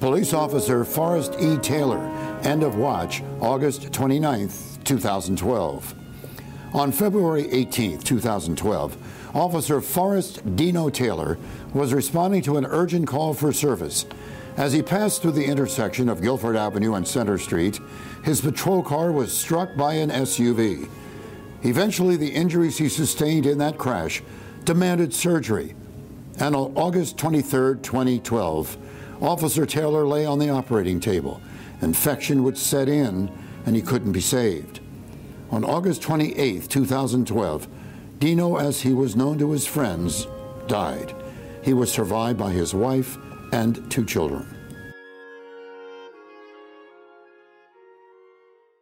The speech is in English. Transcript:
Police officer Forrest E. Taylor, end of watch, August 29, 2012. On February 18, 2012, Officer Forrest Dino Taylor was responding to an urgent call for service. As he passed through the intersection of Guilford Avenue and Center Street, his patrol car was struck by an SUV. Eventually, the injuries he sustained in that crash demanded surgery. And on August 23, 2012, Officer Taylor lay on the operating table. Infection would set in, and he couldn't be saved. On August 28, 2012, Dino, as he was known to his friends, died. He was survived by his wife and 2 children.